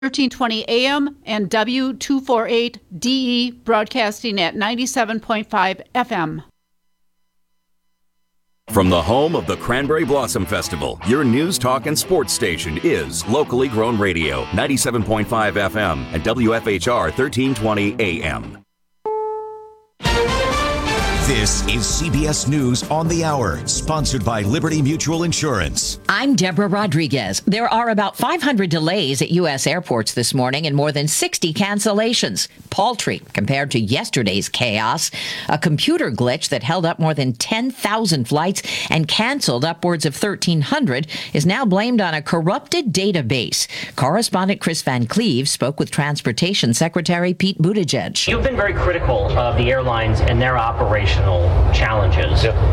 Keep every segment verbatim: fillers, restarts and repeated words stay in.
thirteen twenty A M and W two forty-eight D E broadcasting at ninety-seven point five F M. From the home of the Cranberry Blossom Festival, your news, talk, and sports station is Locally Grown Radio, ninety-seven point five F M and W F H R thirteen twenty A M. This is C B S News on the Hour, sponsored by Liberty Mutual Insurance. I'm Deborah Rodriguez. There are about five hundred delays at U S airports this morning and more than sixty cancellations. Paltry compared to yesterday's chaos. A computer glitch that held up more than ten thousand flights and canceled upwards of thirteen hundred is now blamed on a corrupted database. Correspondent Chris Van Cleve spoke with Transportation Secretary Pete Buttigieg. You've been very critical of the airlines and their operational challenges. Yep.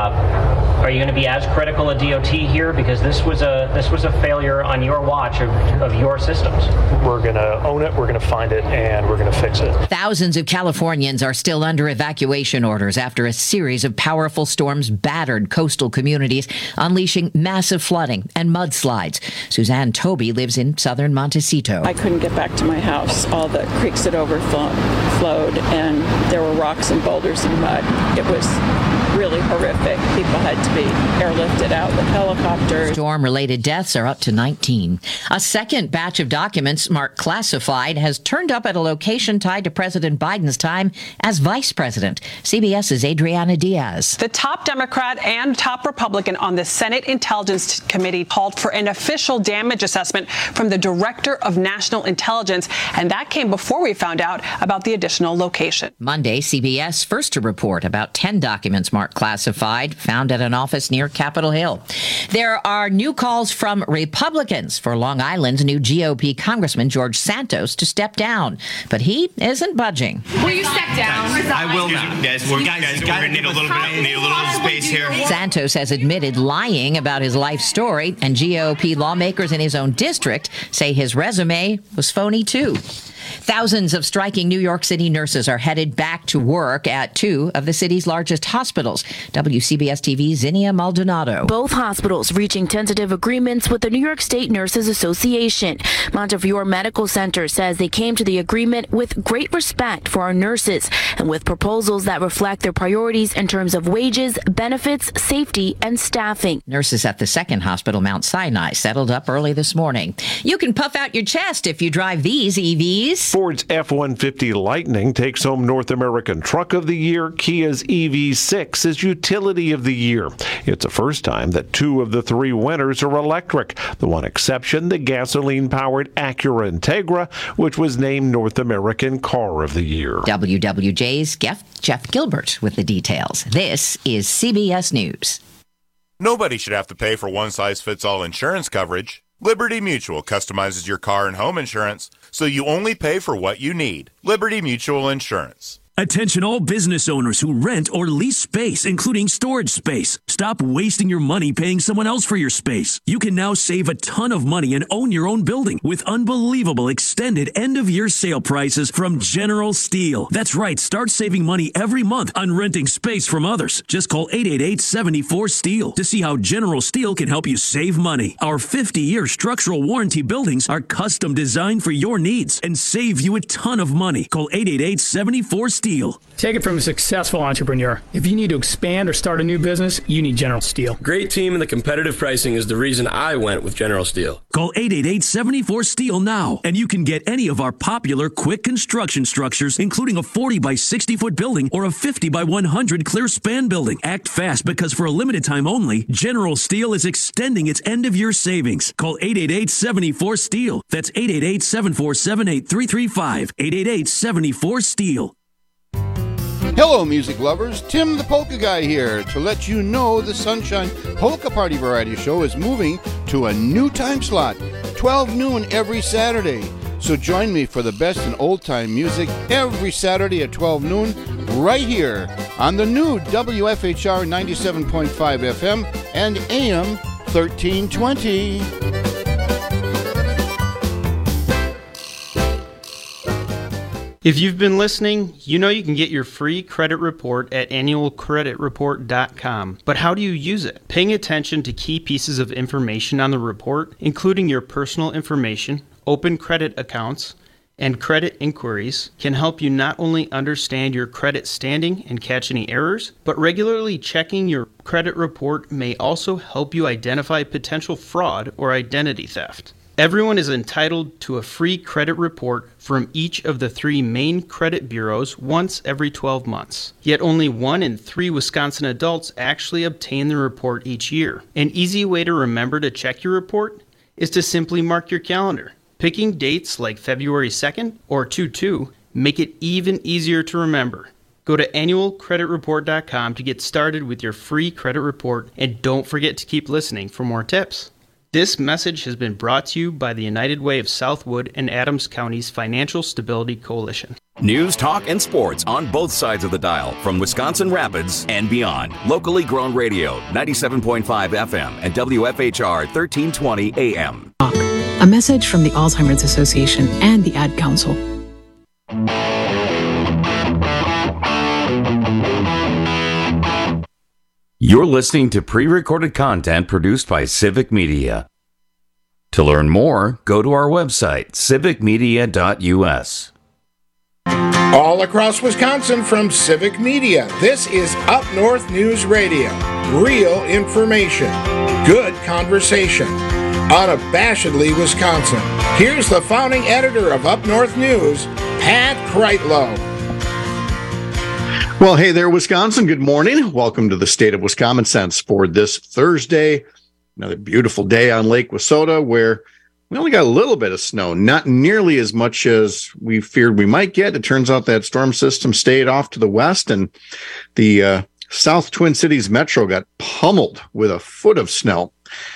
Uh, are you going to be as critical of D O T here? Because this was a this was a failure on your watch of, of your systems. We're going to own it, we're going to find it, and we're going to fix it. Thousands of Californians are still under evacuation orders after a series of powerful storms battered coastal communities, unleashing massive flooding and mudslides. Suzanne Toby lives in southern Montecito. I couldn't get back to my house. All the creeks had overflowed, and there were rocks and boulders and mud. It was really horrific. People had to be airlifted out with helicopters. Storm-related deaths are up to nineteen. A second batch of documents marked classified has turned up at a location tied to President Biden's time as vice president. CBS's Adriana Diaz. The top Democrat and top Republican on the Senate Intelligence Committee called for an official damage assessment from the Director of National Intelligence, and that came before we found out about the additional location. Monday, C B S first to report about ten documents marked classified found at an office near Capitol Hill. There are new calls from Republicans for Long Island's new G O P Congressman George Santos to step down, but he isn't budging. Will you step down? I will not. Guys, we're, guys, we're going to need a little bit, need a little space here. Santos has admitted lying about his life story, and G O P lawmakers in his own district say his resume was phony too. Thousands of striking New York City nurses are headed back to work at two of the city's largest hospitals. W C B S T V's Zinnia Maldonado. Both hospitals reaching tentative agreements with the New York State Nurses Association. Montefiore Medical Center says they came to the agreement with great respect for our nurses and with proposals that reflect their priorities in terms of wages, benefits, safety, and staffing. Nurses at the second hospital, Mount Sinai, settled up early this morning. You can puff out your chest if you drive these E Vs. Ford's F one fifty Lightning takes home North American Truck of the Year. Kia's E V six is Utility of the Year. It's the first time that two of the three winners are electric. The one exception, the gasoline-powered Acura Integra, which was named North American Car of the Year. W W J's Jeff, Jeff Gilbert with the details. This is C B S News. Nobody should have to pay for one-size-fits-all insurance coverage. Liberty Mutual customizes your car and home insurance, so you only pay for what you need. Liberty Mutual Insurance. Attention all business owners who rent or lease space, including storage space. Stop wasting your money paying someone else for your space. You can now save a ton of money and own your own building with unbelievable extended end-of-year sale prices from General Steel. That's right, start saving money every month on renting space from others. Just call eight eight eight, seven four, STEEL to see how General Steel can help you save money. Our fifty-year structural warranty buildings are custom designed for your needs and save you a ton of money. Call eight eight eight, seven four, STEEL. Take it from a successful entrepreneur. If you need to expand or start a new business, you need General Steel. Great team and the competitive pricing is the reason I went with General Steel. Call eight eight eight, seven four, STEEL now, and you can get any of our popular quick construction structures, including a forty by sixty foot building or a fifty by one hundred clear span building. Act fast, because for a limited time only, General Steel is extending its end-of-year savings. Call eight eight eight, seven four, STEEL. That's eight eight eight, seven four seven, eight three three five. eight eight eight, seven four, STEEL. Hello, music lovers. Tim the Polka Guy here to let you know the Sunshine Polka Party Variety Show is moving to a new time slot, twelve noon every Saturday. So join me for the best in old-time music every Saturday at twelve noon right here on the new W F H R ninety-seven point five F M and A M thirteen twenty. If you've been listening, you know you can get your free credit report at annual credit report dot com. But how do you use it? Paying attention to key pieces of information on the report, including your personal information, open credit accounts, and credit inquiries can help you not only understand your credit standing and catch any errors, but regularly checking your credit report may also help you identify potential fraud or identity theft. Everyone is entitled to a free credit report from each of the three main credit bureaus once every twelve months. Yet only one in three Wisconsin adults actually obtain the report each year. An easy way to remember to check your report is to simply mark your calendar. Picking dates like February second or two two make it even easier to remember. Go to annual credit report dot com to get started with your free credit report, and don't forget to keep listening for more tips. This message has been brought to you by the United Way of Southwood and Adams County's Financial Stability Coalition. News, talk, and sports on both sides of the dial from Wisconsin Rapids and beyond. Locally grown radio, ninety-seven point five F M and W F H R thirteen twenty A M. A message from the Alzheimer's Association and the Ad Council. You're listening to pre-recorded content produced by Civic Media. To learn more, go to our website, civic media dot U S. All across Wisconsin from Civic Media, this is Up North News Radio. Real information, good conversation, unabashedly Wisconsin. Here's the founding editor of Up North News, Pat Kreitlow. Well, hey there, Wisconsin. Good morning. Welcome to the State of Wisconsin Sense for this Thursday. Another beautiful day on Lake Wissota, where we only got a little bit of snow, not nearly as much as we feared we might get. It turns out that storm system stayed off to the west, and the uh, South Twin Cities Metro got pummeled with a foot of snow.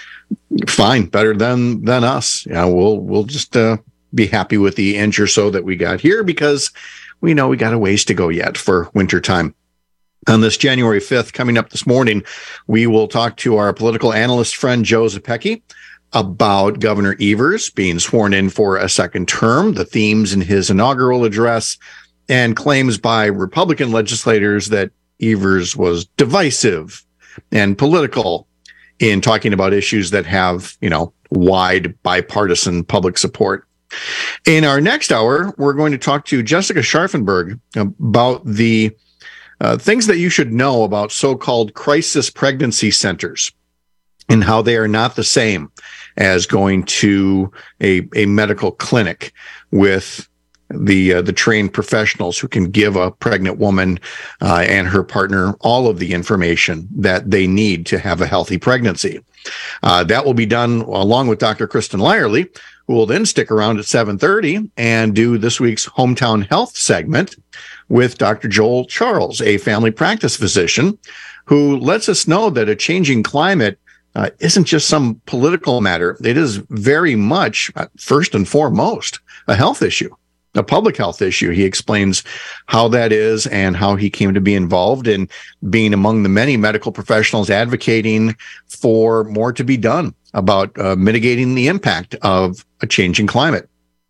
Fine, better than than us. Yeah, we'll we'll just uh, be happy with the inch or so that we got here, because we know we got a ways to go yet for wintertime. On this January fifth, coming up this morning, we will talk to our political analyst friend Joe Zepecki about Governor Evers being sworn in for a second term, the themes in his inaugural address, and claims by Republican legislators that Evers was divisive and political in talking about issues that have, you know, wide bipartisan public support. In our next hour, we're going to talk to Jessica Scharfenberg about the uh, things that you should know about so-called crisis pregnancy centers and how they are not the same as going to a, a medical clinic with the uh, the trained professionals who can give a pregnant woman uh, and her partner all of the information that they need to have a healthy pregnancy. Uh, that will be done along with Doctor Kristen Lyerly, who will then stick around at seven thirty and do this week's Hometown Health segment with Doctor Joel Charles, a family practice physician, who lets us know that a changing climate uh, isn't just some political matter. It is very much, uh, first and foremost, a health issue, a public health issue. He explains how that is and how he came to be involved in being among the many medical professionals advocating for more to be done about uh, mitigating the impact of a changing climate.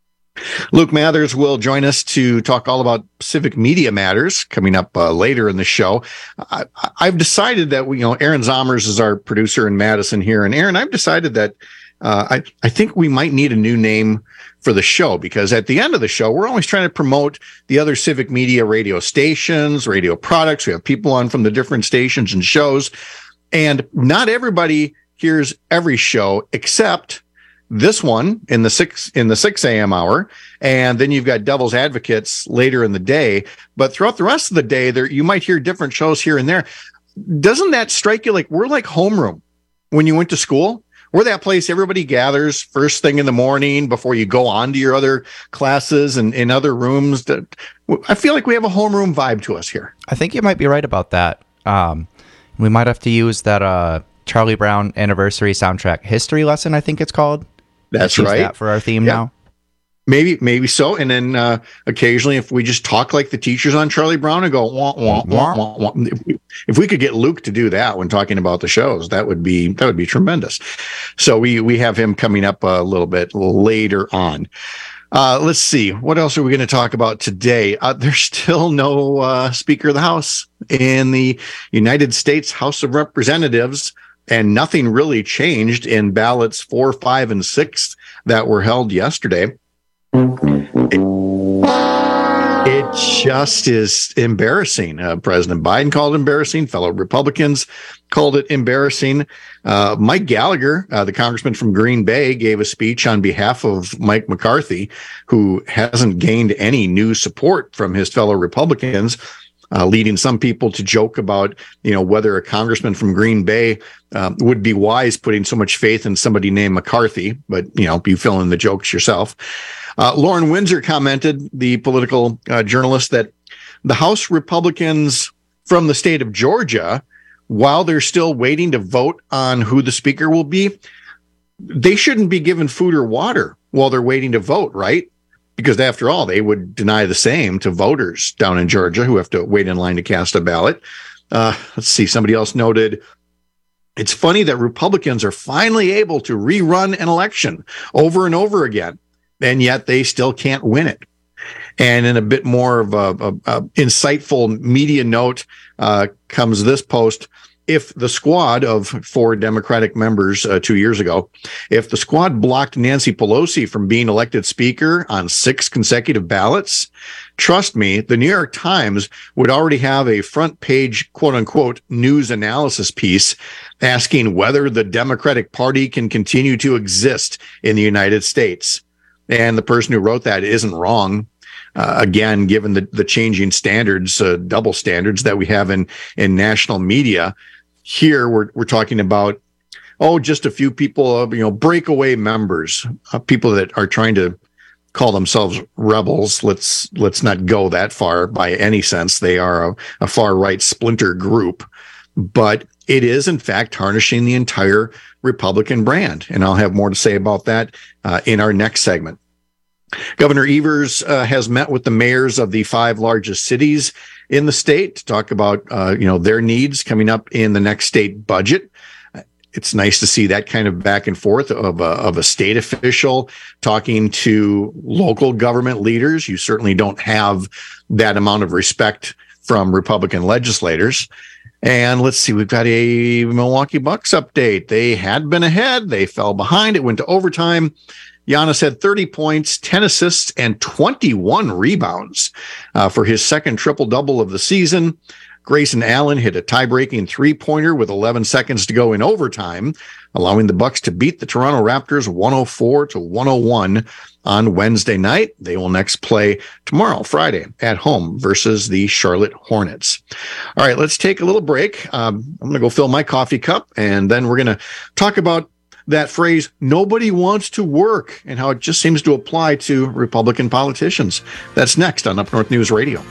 Luke Mathers will join us to talk all about civic media matters coming up uh, later in the show. I, I've decided that we, you know, Aaron Zomers is our producer in Madison here. And Aaron, I've decided that uh, I, I think we might need a new name for the show, because at the end of the show, we're always trying to promote the other civic media radio stations, radio products. We have people on from the different stations and shows, and not everybody hears every show except this one in the six in the six a.m. hour, and then you've got Devil's Advocates later in the day. But throughout the rest of the day, there you might hear different shows here and there. Doesn't that strike you like we're like homeroom when you went to school? We're that place everybody gathers first thing in the morning before you go on to your other classes and in other rooms. That I feel like we have a homeroom vibe to us here. I think you might be right about that. Um, we might have to use that uh, Charlie Brown anniversary soundtrack history lesson, I think it's called. That's Let's right. Use that for our theme yeah. now. Maybe, maybe so. And then uh, occasionally, if we just talk like the teachers on Charlie Brown and go, wah, wah, wah, wah, wah. If, we, if we could get Luke to do that when talking about the shows, that would be that would be tremendous. So we we have him coming up a little bit later on. Uh, let's see. What else are we going to talk about today? Uh, there's still no uh, Speaker of the House in the United States House of Representatives. and nothing really changed in ballots four, five, and six that were held yesterday. It, it just is embarrassing. Uh, President Biden called it embarrassing. Fellow Republicans called it embarrassing. Uh, Mike Gallagher, uh, the congressman from Green Bay, gave a speech on behalf of Mike McCarthy, who hasn't gained any new support from his fellow Republicans, uh, leading some people to joke about, you know, whether a congressman from Green Bay uh, would be wise putting so much faith in somebody named McCarthy. But, you know, you fill in the jokes yourself. Uh, Lauren Windsor commented, the political uh, journalist, that the House Republicans from the state of Georgia, while they're still waiting to vote on who the speaker will be, they shouldn't be given food or water while they're waiting to vote, right? Because after all, they would deny the same to voters down in Georgia who have to wait in line to cast a ballot. Uh, let's see, somebody else noted, it's funny that Republicans are finally able to rerun an election over and over again, and yet they still can't win it. And in a bit more of a, a, a insightful media note uh, comes this post. If the squad of four Democratic members uh, two years ago, if the squad blocked Nancy Pelosi from being elected speaker on six consecutive ballots, trust me, the New York Times would already have a front page, quote unquote, news analysis piece asking whether the Democratic Party can continue to exist in the United States. And the person who wrote that isn't wrong. Uh, again, given the, the changing standards, uh, double standards that we have in, in national media, here we're we're talking about, oh, just a few people, uh, you know, breakaway members, uh, people that are trying to call themselves rebels. Let's let's not go that far by any sense. They are a, a far right splinter group, but it is in fact tarnishing the entire Republican brand, and I'll have more to say about that uh, in our next segment. Governor Evers uh, has met with the mayors of the five largest cities in the state to talk about, uh, you know, their needs coming up in the next state budget. It's nice to see that kind of back and forth of a, of a state official talking to local government leaders. You certainly don't have that amount of respect from Republican legislators. And let's see, we've got a Milwaukee Bucks update. They had been ahead. They fell behind. It went to overtime. Giannis had thirty points, ten assists, and twenty-one rebounds uh, for his second triple-double of the season. Grayson Allen hit a tie-breaking three-pointer with eleven seconds to go in overtime, allowing the Bucks to beat the Toronto Raptors one oh four to one oh one on Wednesday night. They will next play tomorrow, Friday, at home versus the Charlotte Hornets. All right, let's take a little break. Um, I'm going to go fill my coffee cup, and then we're going to talk about that phrase, nobody wants to work, and how it just seems to apply to Republican politicians. That's next on Up North News Radio.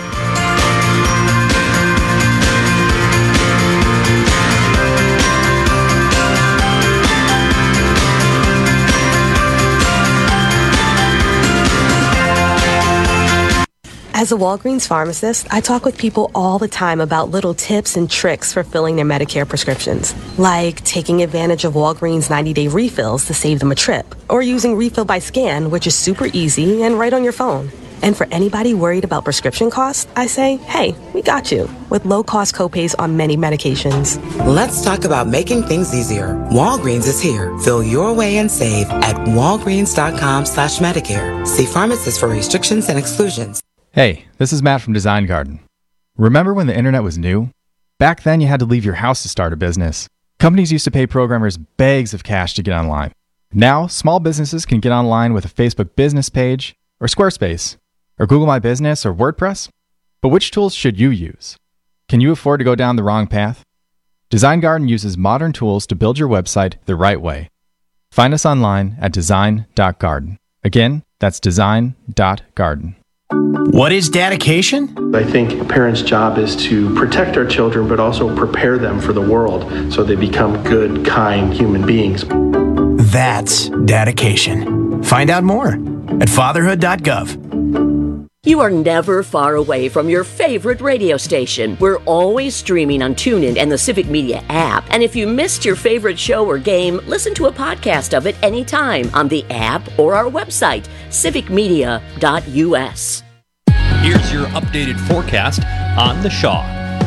As a Walgreens pharmacist, I talk with people all the time about little tips and tricks for filling their Medicare prescriptions, like taking advantage of Walgreens ninety-day refills to save them a trip, or using Refill by Scan, which is super easy and right on your phone. And for anybody worried about prescription costs, I say, hey, we got you, with low-cost copays on many medications. Let's talk about making things easier. Walgreens is here. Fill your way and save at walgreens.com slash Medicare. See pharmacists for restrictions and exclusions. Hey, this is Matt from Design Garden. Remember when the internet was new? Back then, you had to leave your house to start a business. Companies used to pay programmers bags of cash to get online. Now, small businesses can get online with a Facebook business page, or Squarespace, or Google My Business, or WordPress. But which tools should you use? Can you afford to go down the wrong path? Design Garden uses modern tools to build your website the right way. Find us online at design dot garden. Again, that's design dot garden. What is dedication? I think a parent's job is to protect our children, but also prepare them for the world so they become good, kind human beings. That's dedication. Find out more at fatherhood dot gov. You are never far away from your favorite radio station. We're always streaming on TuneIn and the Civic Media app. And if you missed your favorite show or game, listen to a podcast of it anytime on the app or our website, civic media dot u s. Here's your updated forecast on the Shaw.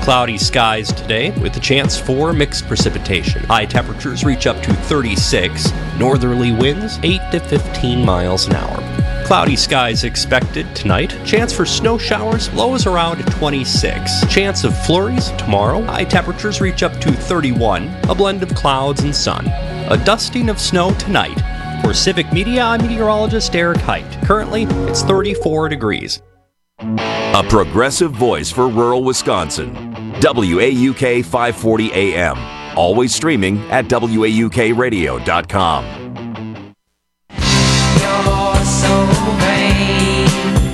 Cloudy skies today with a chance for mixed precipitation. High temperatures reach up to thirty-six. Northerly winds eight to fifteen miles an hour. Cloudy skies expected tonight. Chance for snow showers, lows around twenty-six. Chance of flurries tomorrow. High temperatures reach up to thirty-one. A blend of clouds and sun. A dusting of snow tonight. For Civic Media, I'm meteorologist Eric Height. Currently, it's thirty-four degrees. A progressive voice for rural Wisconsin. W A U K five forty A M. Always streaming at W A U K radio dot com. You're so vain.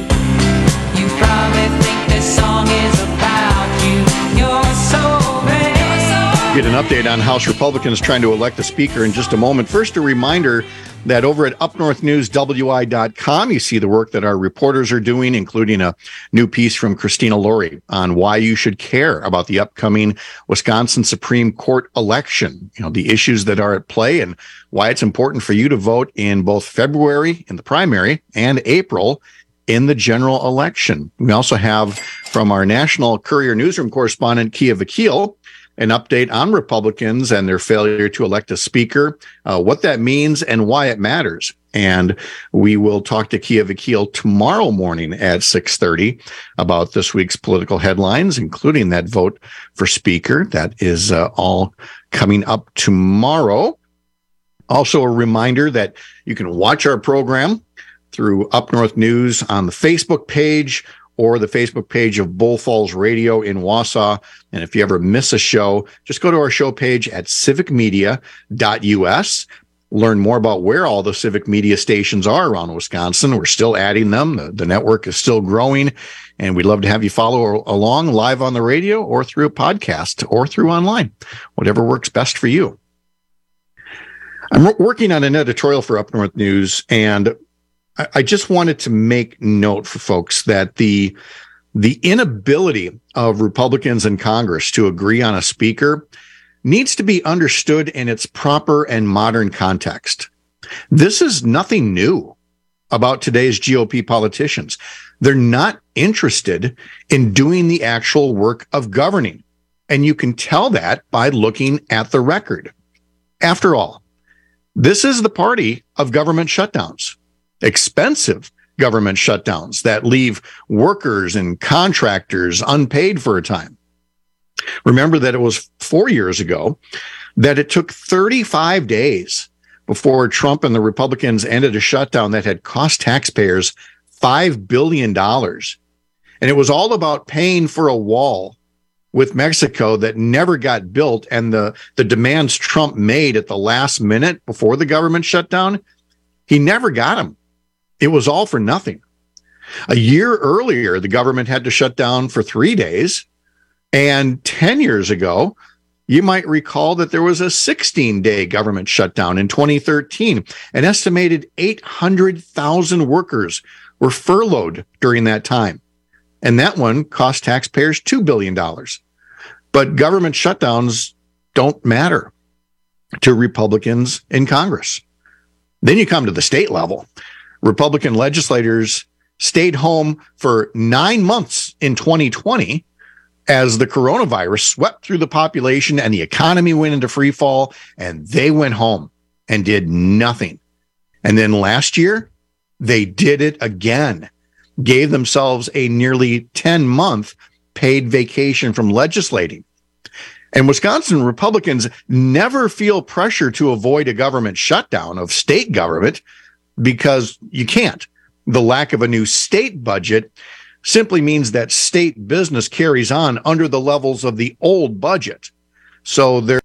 You probably think this song is about you. You're so vain. Get an update on House Republicans trying to elect a speaker in just a moment. First, a reminder that over at up north news W I dot com, you see the work that our reporters are doing, including a new piece from Christina Laurie on why you should care about the upcoming Wisconsin Supreme Court election, you know, the issues that are at play and why it's important for you to vote in both February in the primary and April in the general election. We also have from our National Courier newsroom correspondent, Kia Vakil, an update on Republicans and their failure to elect a speaker, uh, what that means and why it matters. And we will talk to Kia Vakil tomorrow morning at six thirty about this week's political headlines, including that vote for speaker. That is uh, all coming up tomorrow. Also, a reminder that you can watch our program through Up North News on the Facebook page or the Facebook page of Bull Falls Radio in Wausau. And if you ever miss a show, just go to our show page at civic media dot U S. Learn more about where all the civic media stations are around Wisconsin. We're still adding them. The, the network is still growing, and we'd love to have you follow along live on the radio or through a podcast or through online, whatever works best for you. I'm working on an editorial for Up North News, and I just wanted to make note for folks that the the inability of Republicans in Congress to agree on a speaker needs to be understood in its proper and modern context. This is nothing new about today's G O P politicians. They're not interested in doing the actual work of governing. And you can tell that by looking at the record. After all, this is the party of government shutdowns. Expensive government shutdowns that leave workers and contractors unpaid for a time. Remember that it was four years ago that it took thirty-five days before Trump and the Republicans ended a shutdown that had cost taxpayers five billion dollars. And it was all about paying for a wall with Mexico that never got built, and the, the demands Trump made at the last minute before the government shutdown, he never got them. It was all for nothing. A year earlier, the government had to shut down for three days. And ten years ago, you might recall that there was a sixteen-day government shutdown in twenty thirteen. An estimated eight hundred thousand workers were furloughed during that time. And that one cost taxpayers two billion dollars. But government shutdowns don't matter to Republicans in Congress. Then you come to the state level. Republican legislators stayed home for nine months in twenty twenty as the coronavirus swept through the population and the economy went into free fall, and they went home and did nothing. And then last year, they did it again, gave themselves a nearly ten-month paid vacation from legislating. And Wisconsin Republicans never feel pressure to avoid a government shutdown of state government, because you can't. The lack of a new state budget simply means that state business carries on under the levels of the old budget. So there.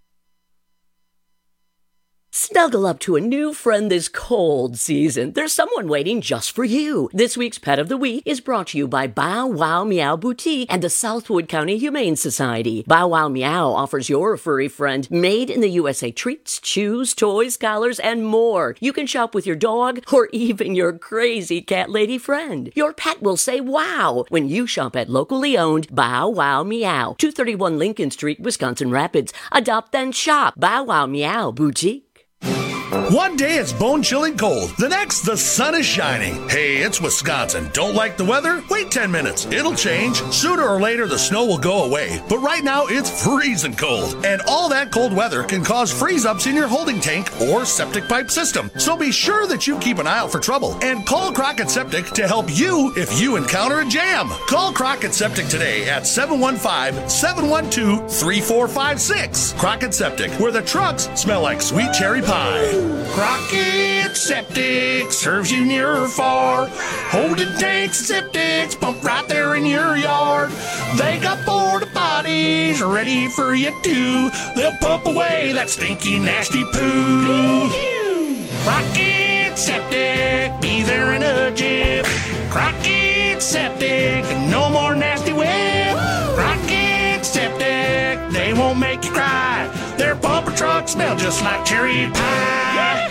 Snuggle up to a new friend this cold season. There's someone waiting just for you. This week's Pet of the Week is brought to you by Bow Wow Meow Boutique and the Southwood County Humane Society. Bow Wow Meow offers your furry friend made in the U S A treats, chews, toys, collars, and more. You can shop with your dog or even your crazy cat lady friend. Your pet will say wow when you shop at locally owned Bow Wow Meow, two thirty-one Lincoln Street, Wisconsin Rapids. Adopt then shop. Bow Wow Meow Boutique. One day it's bone-chilling cold. The next, the sun is shining. Hey, it's Wisconsin. Don't like the weather? Wait ten minutes. It'll change. Sooner or later, the snow will go away. But right now, it's freezing cold. And all that cold weather can cause freeze-ups in your holding tank or septic pipe system. So be sure that you keep an eye out for trouble. And call Crockett Septic to help you if you encounter a jam. Call Crockett Septic today at seven one five, seven one two, three four five six. Crockett Septic, where the trucks smell like sweet cherry pie. Crockett Septic serves you near or far. Holding tanks and septics pump right there in your yard. They got porta potties ready for you too. They'll pump away that stinky, nasty poo. Crockett Septic, be there in a jiff. Crockett Septic, no more nasty whip. Crockett Septic, they won't make you cry. Their bumper trucks smell just like cherry pie.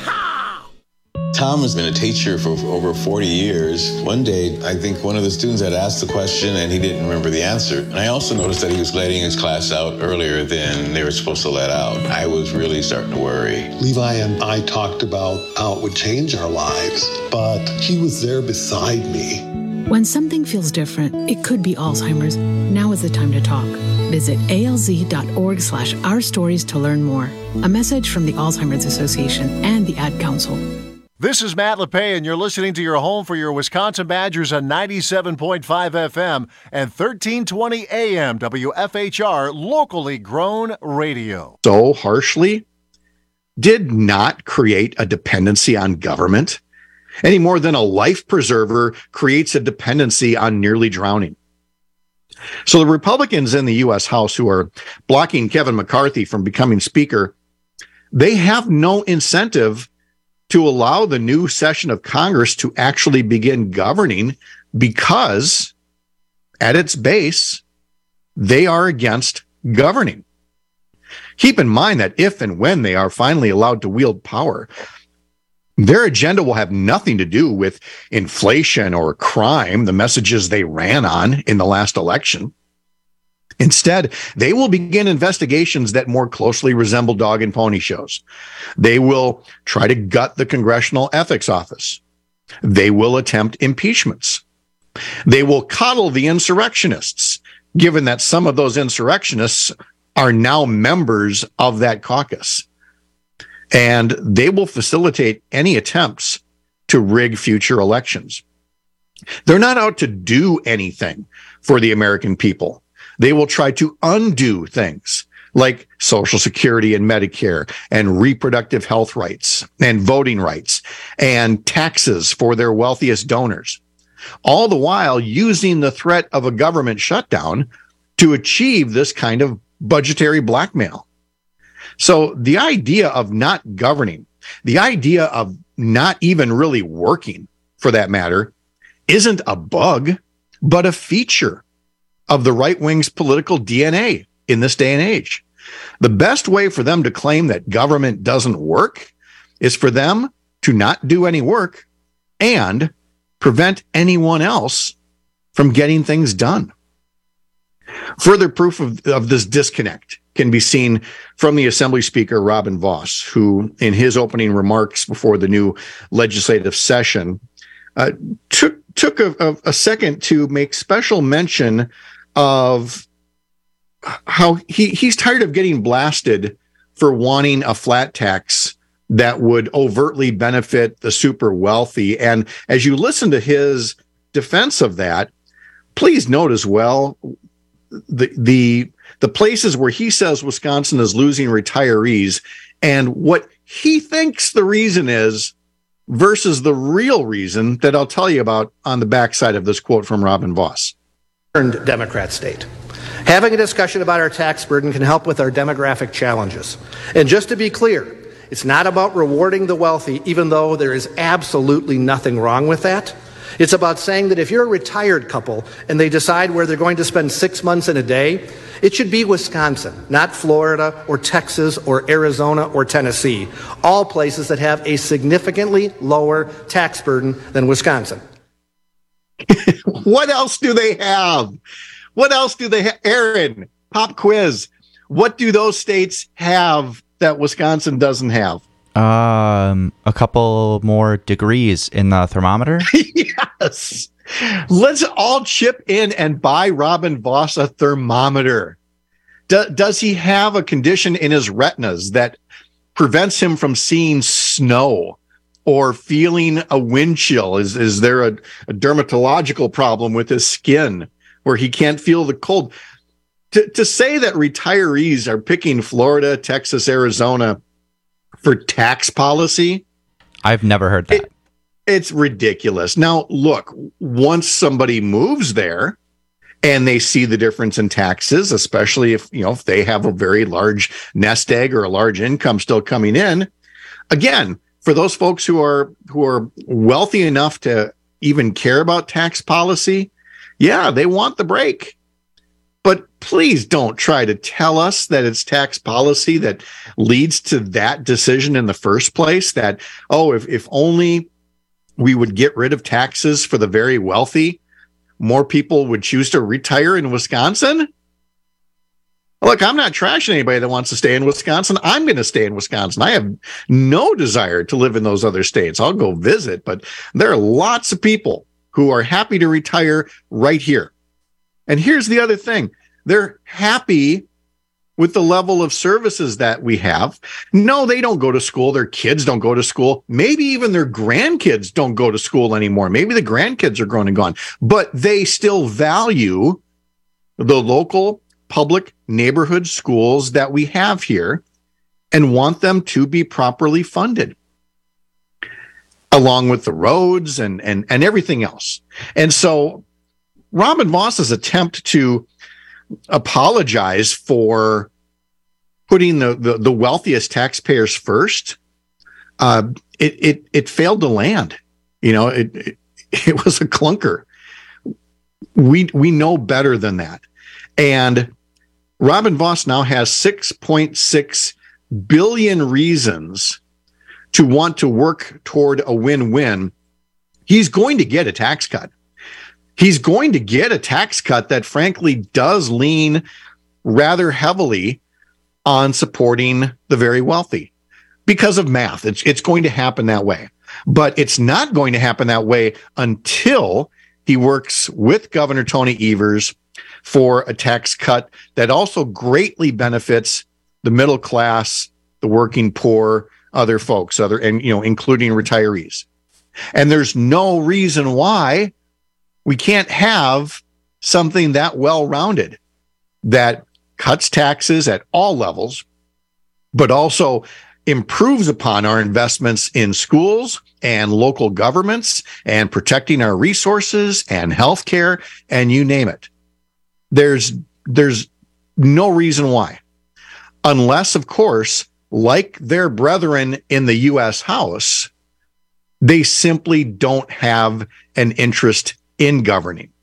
Tom has been a teacher for over forty years. One day, I think one of the students had asked the question and he didn't remember the answer. And I also noticed that he was letting his class out earlier than they were supposed to let out. I was really starting to worry. Levi and I talked about how it would change our lives, but he was there beside me. When something feels different, it could be Alzheimer's. Now is the time to talk. Visit alz.org slash our stories to learn more. A message from the Alzheimer's Association and the Ad Council. This is Matt LePay, and you're listening to your home for your Wisconsin Badgers on ninety-seven point five F M and thirteen twenty A M W F H R, locally grown radio. So harshly did not create a dependency on government any more than a life preserver creates a dependency on nearly drowning. So the Republicans in the U S House who are blocking Kevin McCarthy from becoming Speaker, they have no incentive to allow the new session of Congress to actually begin governing because at its base, they are against governing. Keep in mind that if and when they are finally allowed to wield power, their agenda will have nothing to do with inflation or crime, the messages they ran on in the last election. Instead, they will begin investigations that more closely resemble dog and pony shows. They will try to gut the Congressional Ethics Office. They will attempt impeachments. They will coddle the insurrectionists, given that some of those insurrectionists are now members of that caucus. And they will facilitate any attempts to rig future elections. They're not out to do anything for the American people. They will try to undo things like Social Security and Medicare and reproductive health rights and voting rights and taxes for their wealthiest donors, all the while using the threat of a government shutdown to achieve this kind of budgetary blackmail. So the idea of not governing, the idea of not even really working, for that matter, isn't a bug, but a feature of the right wing's political D N A in this day and age. The best way for them to claim that government doesn't work is for them to not do any work and prevent anyone else from getting things done. Further proof of, of this disconnect can be seen from the Assembly Speaker, Robin Vos, who in his opening remarks before the new legislative session uh, took took a, a, a second to make special mention of how he, he's tired of getting blasted for wanting a flat tax that would overtly benefit the super wealthy. And as you listen to his defense of that, please note as well the the the places where he says Wisconsin is losing retirees and what he thinks the reason is versus the real reason that I'll tell you about on the backside of this quote from Robin Vos. Democrat state. Having a discussion about our tax burden can help with our demographic challenges. And just to be clear, it's not about rewarding the wealthy, even though there is absolutely nothing wrong with that. It's about saying that if you're a retired couple and they decide where they're going to spend six months in a day, it should be Wisconsin, not Florida or Texas or Arizona or Tennessee, all places that have a significantly lower tax burden than Wisconsin. What else do they have? What else do they have? Aaron, pop quiz. What do those states have that Wisconsin doesn't have? Um, a couple more degrees in the thermometer. Yes. Let's all chip in and buy Robin Voss a thermometer. Do, does he have a condition in his retinas that prevents him from seeing snow or feeling a wind chill? Is, is there a, a dermatological problem with his skin where he can't feel the cold? To, to say that retirees are picking Florida, Texas, Arizona for tax policy, I've never heard that. It, it's ridiculous. Now, look, once somebody moves there and they see the difference in taxes, especially if, you know, if they have a very large nest egg or a large income still coming in, again, for those folks who are who are wealthy enough to even care about tax policy, yeah, they want the break. But please don't try to tell us that it's tax policy that leads to that decision in the first place, that, oh, if, if only we would get rid of taxes for the very wealthy, more people would choose to retire in Wisconsin. Look, I'm not trashing anybody that wants to stay in Wisconsin. I'm going to stay in Wisconsin. I have no desire to live in those other states. I'll go visit, but there are lots of people who are happy to retire right here. And here's the other thing. They're happy with the level of services that we have. No, they don't go to school. Their kids don't go to school. Maybe even their grandkids don't go to school anymore. Maybe the grandkids are grown and gone, but they still value the local public neighborhood schools that we have here and want them to be properly funded, along with the roads and, and, and everything else. And so Robin Voss's attempt to apologize for putting the, the, the wealthiest taxpayers first, uh, it, it, it failed to land. You know, it, it, it was a clunker. We, we know better than that. And Robin Voss now has six point six billion reasons to want to work toward a win-win. He's going to get a tax cut. He's going to get a tax cut that, frankly, does lean rather heavily on supporting the very wealthy because of math. It's, it's going to happen that way. But it's not going to happen that way until he works with Governor Tony Evers for a tax cut that also greatly benefits the middle class, the working poor, other folks, other, and, you know, including retirees. And there's no reason why we can't have something that well-rounded that cuts taxes at all levels, but also improves upon our investments in schools and local governments and protecting our resources and healthcare and you name it. There's, there's no reason why, unless, of course, like their brethren in the U S House, they simply don't have an interest in governing.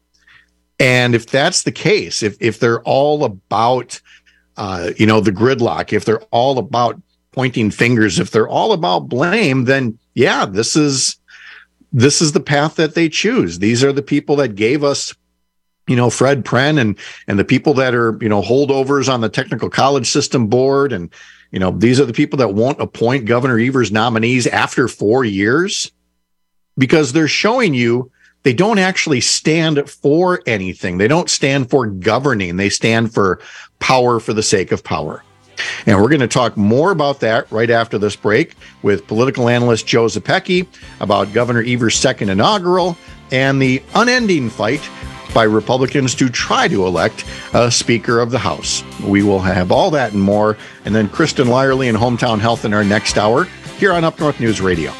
And if that's the case, if if they're all about, uh, you know, the gridlock, if they're all about pointing fingers, if they're all about blame, then yeah, this is this is the path that they choose. These are the people that gave us, you know, Fred Pren and and the people that are, you know, holdovers on the technical college system board. And, you know, these are the people that won't appoint Governor Evers nominees after four years because they're showing you they don't actually stand for anything. They don't stand for governing. They stand for power for the sake of power. And we're going to talk more about that right after this break with political analyst Joe Zepecki about Governor Evers' second inaugural and the unending fight by Republicans to try to elect a Speaker of the House. We will have all that and more. And then Kristen Lyerly and Hometown Health in our next hour here on Up North News Radio.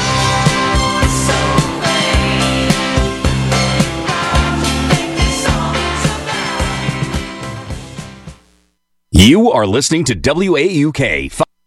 You are listening to W A U K.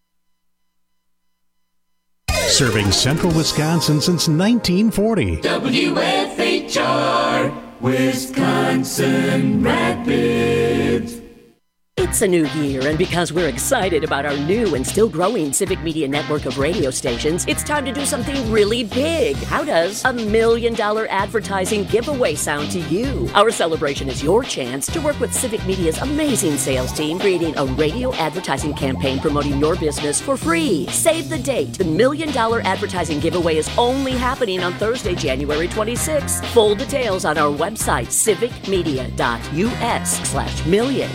Serving central Wisconsin since nineteen forty. W F H R, Wisconsin Rapids. It's a new year, and because we're excited about our new and still growing Civic Media network of radio stations, it's time to do something really big. How does a million dollar advertising giveaway sound to you? Our celebration is your chance to work with Civic Media's amazing sales team, creating a radio advertising campaign promoting your business for free. Save the date. The million dollar advertising giveaway is only happening on Thursday, January twenty-sixth. Full details on our website, civicmedia.us slash million.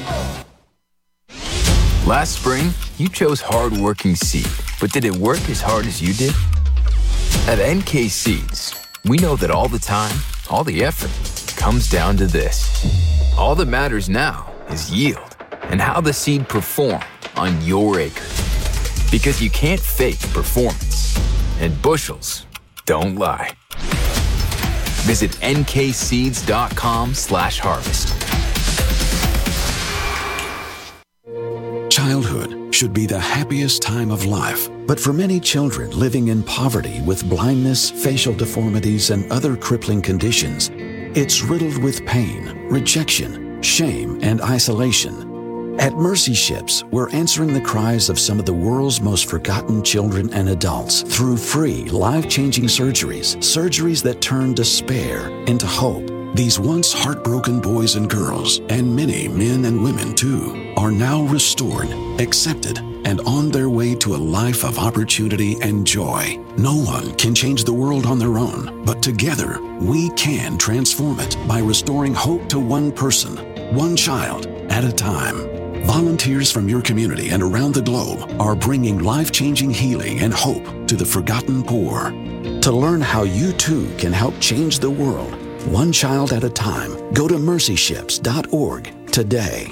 Last spring, you chose hard-working seed, but did it work as hard as you did? At N K Seeds, we know that all the time, all the effort, comes down to this. All that matters now is yield and how the seed performed on your acre. Because you can't fake performance, and bushels don't lie. Visit nkseeds.com slash harvest. Childhood should be the happiest time of life, but for many children living in poverty with blindness, facial deformities, and other crippling conditions, it's riddled with pain, rejection, shame, and isolation. At Mercy Ships, we're answering the cries of some of the world's most forgotten children and adults through free, life-changing surgeries, surgeries that turn despair into hope. These once heartbroken boys and girls, and many men and women too, are now restored, accepted, and on their way to a life of opportunity and joy. No one can change the world on their own, but together we can transform it by restoring hope to one person, one child at a time. Volunteers from your community and around the globe are bringing life-changing healing and hope to the forgotten poor. To learn how you too can help change the world, one child at a time, go to mercy ships dot org today.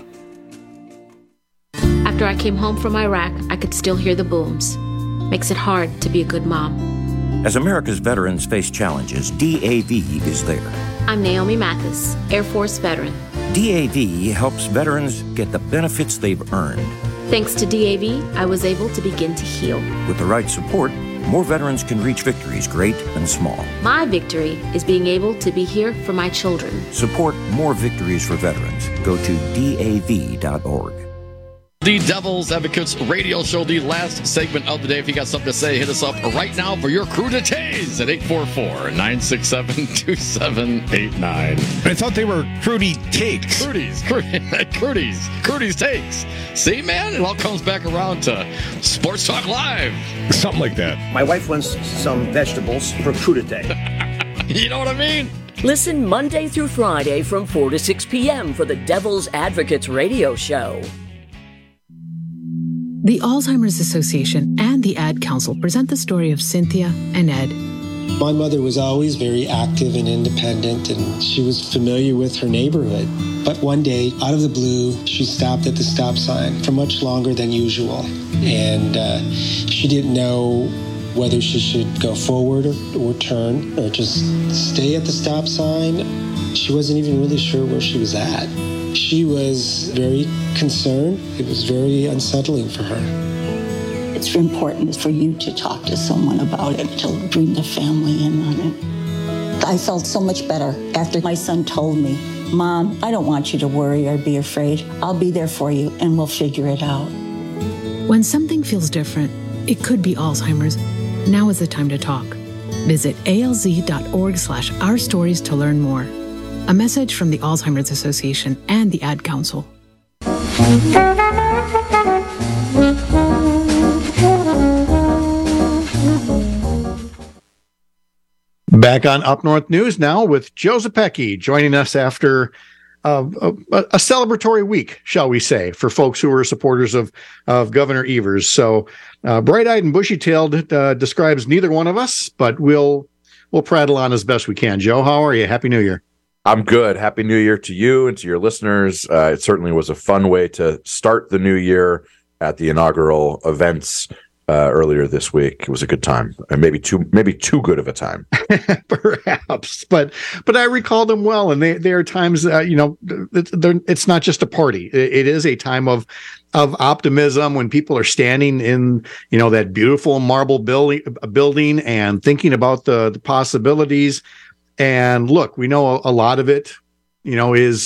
After I came home from Iraq, I could still hear the booms. Makes it hard to be a good mom. As America's veterans face challenges, D A V is there. I'm Naomi Mathis, Air Force veteran. D A V helps veterans get the benefits they've earned. Thanks to D A V, I was able to begin to heal. With the right support, more veterans can reach victories, great and small. My victory is being able to be here for my children. Support more victories for veterans. Go to D A V dot org. The Devil's Advocates radio show, the last segment of the day. If you got something to say, hit us up right now for your crudités at eight four four, nine six seven, two seven eight nine. I thought they were Crudy Takes. Crudies, Crudies, Crudies Takes. See, man, it all comes back around to Sports Talk Live. Something like that. My wife wants some vegetables for crudité. You know what I mean? Listen Monday through Friday from four to six p.m. for the Devil's Advocates radio show. The Alzheimer's Association and the Ad Council present the story of Cynthia and Ed. My mother was always very active and independent, and she was familiar with her neighborhood. But one day, out of the blue, she stopped at the stop sign for much longer than usual. And uh, she didn't know whether she should go forward or, or turn or just stay at the stop sign. She wasn't even really sure where she was at. She was very concerned. It was very unsettling for her. It's important for you to talk to someone about it, to bring the family in on it. I felt so much better after my son told me, Mom, I don't want you to worry or be afraid. I'll be there for you and we'll figure it out. When something feels different, it could be Alzheimer's. Now is the time to talk. Visit alz.org slash our stories to learn more. A message from the Alzheimer's Association and the Ad Council. Back on Up North News now with Joe Zepecki joining us after uh, a, a celebratory week, shall we say, for folks who are supporters of, of Governor Evers. So uh, bright-eyed and bushy-tailed uh, describes neither one of us, but we'll we'll prattle on as best we can. Joe, how are you? Happy New Year. I'm good. Happy New Year to you and to your listeners. Uh, it certainly was a fun way to start the new year at the inaugural events uh, earlier this week. It was a good time, and maybe too maybe too good of a time, perhaps. But but I recall them well, and they there are times uh, you know it's not just a party. It, it is a time of of optimism when people are standing in you know that beautiful marble building building and thinking about the, the possibilities. And look, we know a, a lot of it, you know, is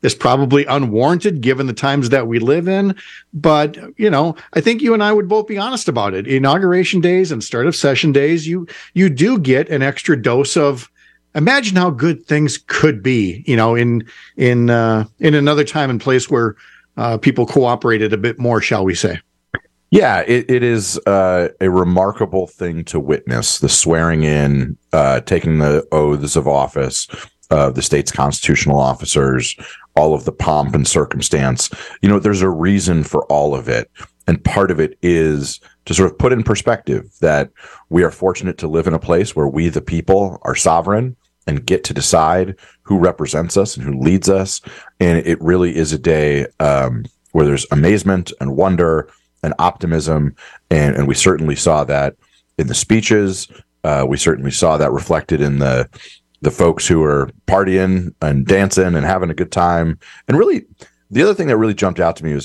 is probably unwarranted given the times that we live in. But, you know, I think you and I would both be honest about it. Inauguration days and start of session days, you you do get an extra dose of imagine how good things could be, you know, in in uh, in another time and place where uh, people cooperated a bit more, shall we say. Yeah, it, it is uh, a remarkable thing to witness, the swearing in, uh, taking the oaths of office of the state's constitutional officers, all of the pomp and circumstance. You know, there's a reason for all of it. And part of it is to sort of put in perspective that we are fortunate to live in a place where we, the people, are sovereign and get to decide who represents us and who leads us. And it really is a day um, where there's amazement and wonder and optimism. And, and we certainly saw that in the speeches. Uh, we certainly saw that reflected in the the folks who are partying and dancing and having a good time. And really, the other thing that really jumped out to me was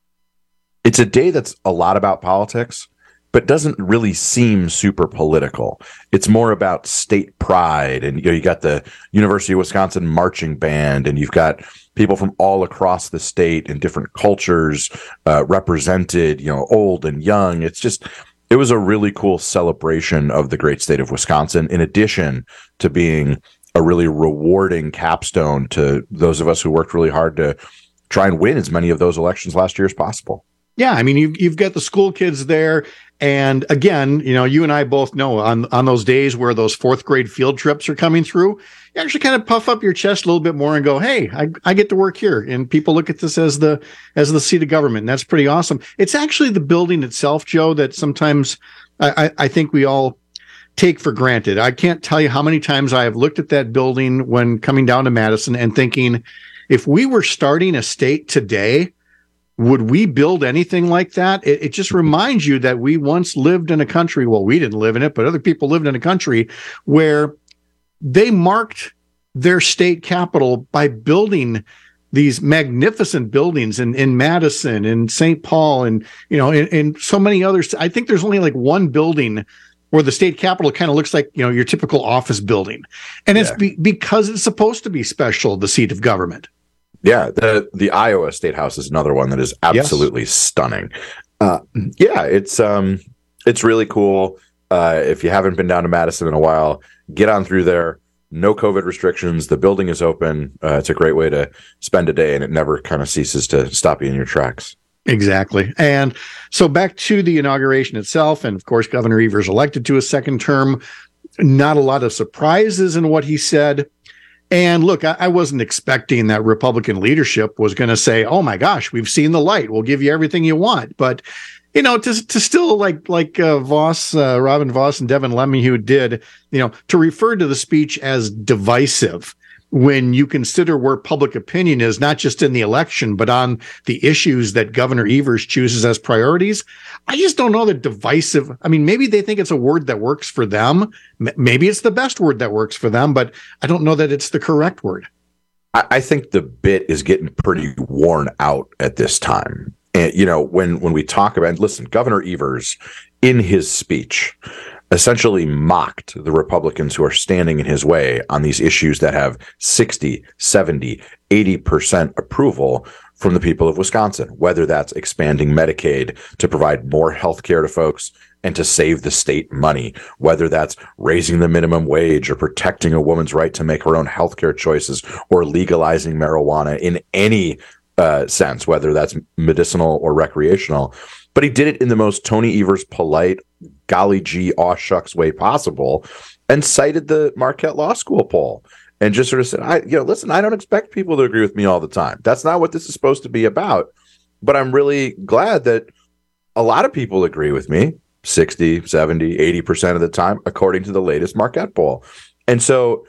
it's a day that's a lot about politics, but doesn't really seem super political. It's more about state pride. And you know, you got the University of Wisconsin marching band, and you've got people from all across the state and different cultures uh, represented, you know, old and young. It's just, it was a really cool celebration of the great state of Wisconsin, in addition to being a really rewarding capstone to those of us who worked really hard to try and win as many of those elections last year as possible. Yeah, I mean, you've, you've got the school kids there. And again, you know, you and I both know on, on those days where those fourth grade field trips are coming through, you actually kind of puff up your chest a little bit more and go, hey, I, I get to work here. And people look at this as the as the seat of government. And that's pretty awesome. It's actually the building itself, Joe, that sometimes I, I, I think we all take for granted. I can't tell you how many times I have looked at that building when coming down to Madison and thinking, if we were starting a state today, would we build anything like that? It, it just reminds you that we once lived in a country, well, we didn't live in it, but other people lived in a country where they marked their state capital by building these magnificent buildings in, in Madison, in Saint Paul, and, you know, in, in so many others. I think there's only like one building where the state capitol kind of looks like, you know, your typical office building. And yeah. it's be, because it's supposed to be special, the seat of government. Yeah, the the Iowa State House is another one that is absolutely yes. stunning. Uh, yeah, it's um, it's really cool. Uh, if you haven't been down to Madison in a while, get on through there. No COVID restrictions. The building is open. Uh, it's a great way to spend a day, and it never kind of ceases to stop you in your tracks. Exactly. And so back to the inauguration itself, and of course, Governor Evers elected to a second term. Not a lot of surprises in what he said. And look, I, I wasn't expecting that Republican leadership was going to say, oh my gosh, we've seen the light. We'll give you everything you want. But, you know, to, to still like like uh, Voss, uh, Robin Voss and Devin Lemieux did, you know, to refer to the speech as divisive when you consider where public opinion is, not just in the election, but on the issues that Governor Evers chooses as priorities. I just don't know that divisive. I mean, maybe they think it's a word that works for them. M- maybe it's the best word that works for them, but I don't know that it's the correct word. I, I think the bit is getting pretty worn out at this time. And, you know, when, when we talk about, listen, Governor Evers in his speech essentially mocked the Republicans who are standing in his way on these issues that have sixty, seventy, eighty percent approval from the people of Wisconsin, whether that's expanding Medicaid to provide more health care to folks and to save the state money, whether that's raising the minimum wage or protecting a woman's right to make her own health care choices, or legalizing marijuana in any uh, sense, whether that's medicinal or recreational. But he did it in the most Tony Evers polite, golly gee, aw shucks way possible, and cited the Marquette Law School poll and just sort of said, I, you know, listen, I don't expect people to agree with me all the time. That's not what this is supposed to be about. But I'm really glad that a lot of people agree with me, sixty, seventy, eighty percent of the time, according to the latest Marquette poll. And so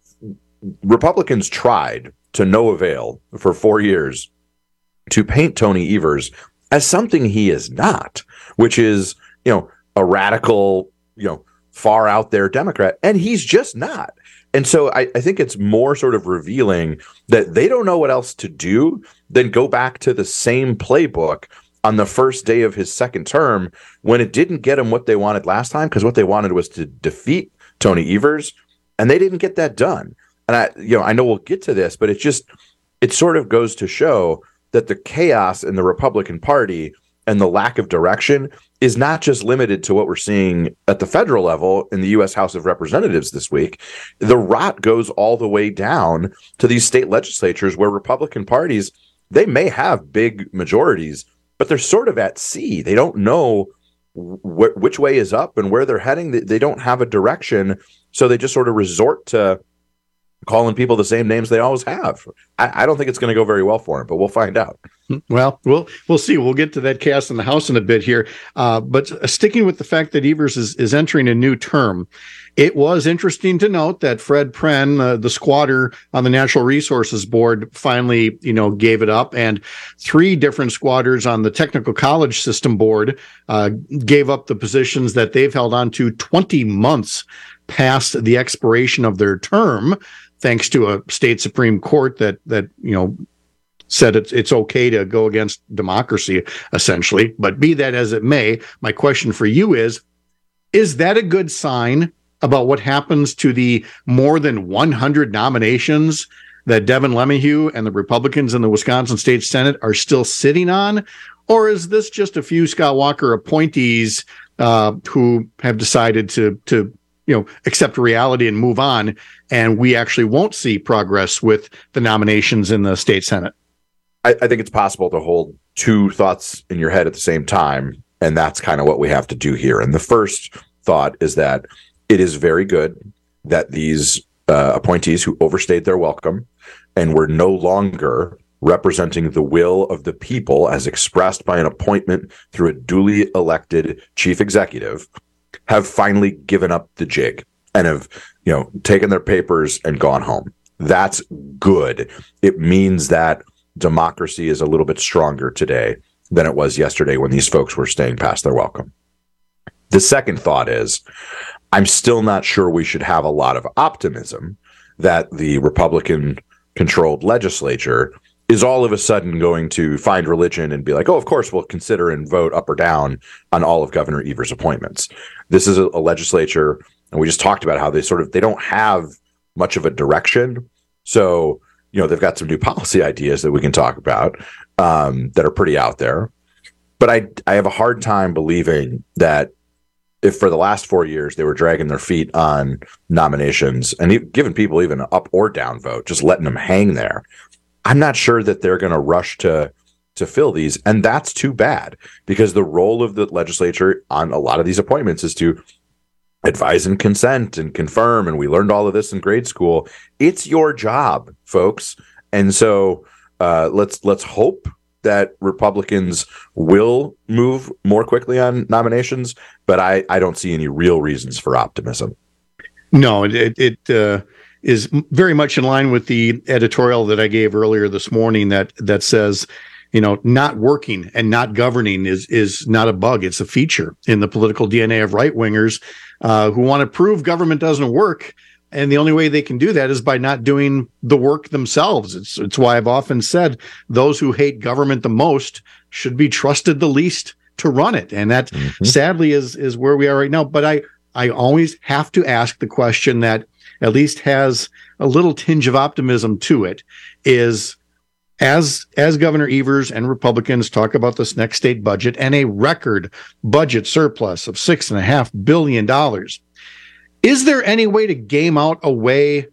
Republicans tried to no avail for four years to paint Tony Evers as something he is not, which is, you know, a radical, you know, far out there Democrat. And he's just not. And so I, I think it's more sort of revealing that they don't know what else to do than go back to the same playbook on the first day of his second term, when it didn't get him what they wanted last time, because what they wanted was to defeat Tony Evers, and they didn't get that done. And I, you know, I know we'll get to this, but it's just, it sort of goes to show that the chaos in the Republican Party and the lack of direction is not just limited to what we're seeing at the federal level in the U S House of Representatives this week. The rot goes all the way down to these state legislatures where Republican parties, they may have big majorities, but they're sort of at sea. They don't know wh- which way is up and where they're heading. They, they don't have a direction, so they just sort of resort to calling people the same names they always have. I, I don't think it's going to go very well for him, but we'll find out. Well, we'll we'll see. We'll get to that chaos in the House in a bit here. Uh, but sticking with the fact that Evers is, is entering a new term, it was interesting to note that Fred Pren, uh, the squatter on the Natural Resources Board, finally, you know, gave it up, and three different squatters on the Technical College System Board uh, gave up the positions that they've held on to twenty months past the expiration of their term, thanks to a state Supreme Court that that you know said it's it's okay to go against democracy, essentially. But be that as it may, my question for you is: is that a good sign about what happens to the more than one hundred nominations that Devin LeMahieu and the Republicans in the Wisconsin State Senate are still sitting on? Or is this just a few Scott Walker appointees uh, who have decided to to you know, accept reality and move on, and we actually won't see progress with the nominations in the state Senate? I, I think it's possible to hold two thoughts in your head at the same time, and that's kind of what we have to do here. And the first thought is that it is very good that these uh, appointees who overstayed their welcome and were no longer representing the will of the people as expressed by an appointment through a duly elected chief executive have finally given up the jig and have, you know, taken their papers and gone home. That's good. It means that democracy is a little bit stronger today than it was yesterday when these folks were staying past their welcome. The second thought is, I'm still not sure we should have a lot of optimism that the Republican-controlled legislature is all of a sudden going to find religion and be like, oh, of course, we'll consider and vote up or down on all of Governor Evers' appointments. This is a, a legislature, and we just talked about how they sort of, they don't have much of a direction. So, you know, they've got some new policy ideas that we can talk about um, that are pretty out there. But I, I have a hard time believing that if for the last four years they were dragging their feet on nominations and giving people even an up or down vote, just letting them hang there, I'm not sure that they're going to rush to to fill these. And that's too bad, because the role of the legislature on a lot of these appointments is to advise and consent and confirm. And we learned all of this in grade school. It's your job, folks. And so uh, let's let's hope that Republicans will move more quickly on nominations. But I, I don't see any real reasons for optimism. No, it it uh, is very much in line with the editorial that I gave earlier this morning that that says, you know, not working and not governing is is not a bug. It's a feature in the political D N A of right wingers uh, who want to prove government doesn't work. And the only way they can do that is by not doing the work themselves. It's it's why I've often said those who hate government the most should be trusted the least to run it. And that mm-hmm. sadly is is where we are right now. But I, I always have to ask the question that at least has a little tinge of optimism to it, is as as Governor Evers and Republicans talk about this next state budget and a record budget surplus of six and a half billion dollars, is there any way to game out a way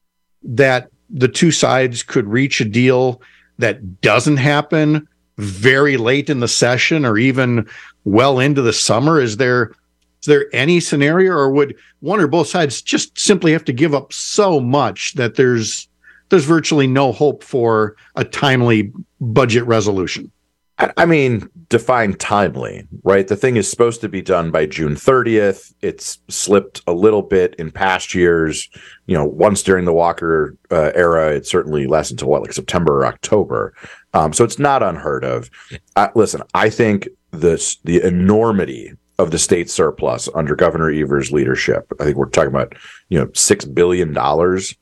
that the two sides could reach a deal that doesn't happen very late in the session or even well into the summer? Is there is there any scenario, or would one or both sides just simply have to give up so much that there's there's virtually no hope for a timely budget resolution? I mean, define timely, right? The thing is supposed to be done by June thirtieth. It's slipped a little bit in past years. You know, once during the Walker uh, era, it certainly lasted until what, like September or October. Um, so it's not unheard of. Uh, listen, I think this the enormity of the state surplus under Governor Evers' leadership, I think we're talking about, you know, six billion dollars.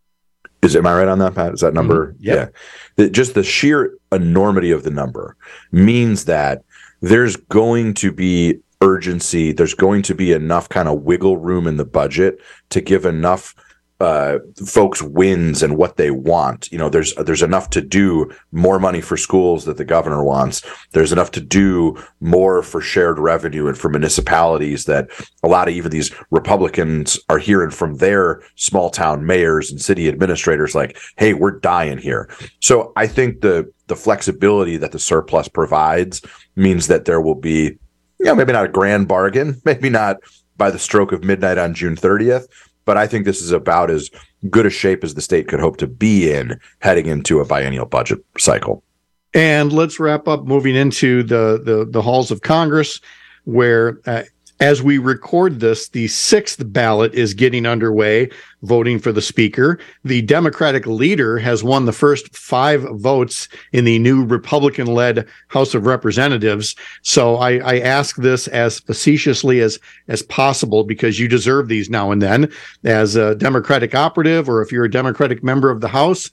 Is am I right on that, Pat? Is that number? Mm-hmm. Yep. Yeah. The, just the sheer enormity of the number means that there's going to be urgency. There's going to be enough kind of wiggle room in the budget to give enough uh, folks' wins and what they want. You know, there's there's enough to do more money for schools that the governor wants. There's enough to do more for shared revenue and for municipalities that a lot of even these Republicans are hearing from their small town mayors and city administrators like, hey, we're dying here. So I think the the flexibility that the surplus provides means that there will be, you know, maybe not a grand bargain, maybe not by the stroke of midnight on June thirtieth, but I think this is about as good a shape as the state could hope to be in heading into a biennial budget cycle. And let's wrap up moving into the, the, the halls of Congress, where uh, as we record this, the sixth ballot is getting underway, voting for the speaker. The Democratic leader has won the first five votes in the new Republican-led House of Representatives. So I, I ask this as facetiously as, as possible because you deserve these now and then as a Democratic operative, or if you're a Democratic member of the House.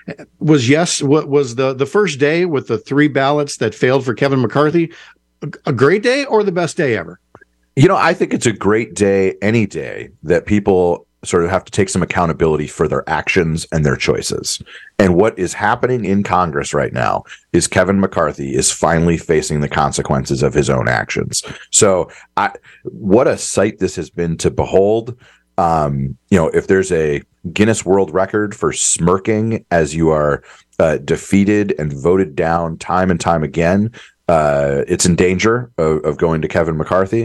Was yes, what was the, the first day with the three ballots that failed for Kevin McCarthy a, a great day or the best day ever? You know, I think it's a great day any day that people sort of have to take some accountability for their actions and their choices. And what is happening in Congress right now is Kevin McCarthy is finally facing the consequences of his own actions. So I, what a sight this has been to behold. Um, you know, if there's a Guinness World Record for smirking as you are uh, defeated and voted down time and time again, uh, it's in danger of, of going to Kevin McCarthy.